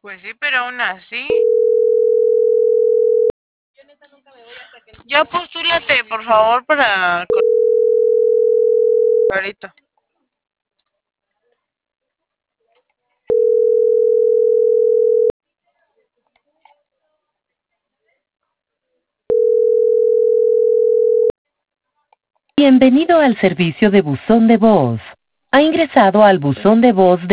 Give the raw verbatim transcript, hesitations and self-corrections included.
Pues sí, pero aún así. Ya postúlate, por favor, para... Ahorita. Bienvenido al servicio de buzón de voz. Ha ingresado al buzón de voz de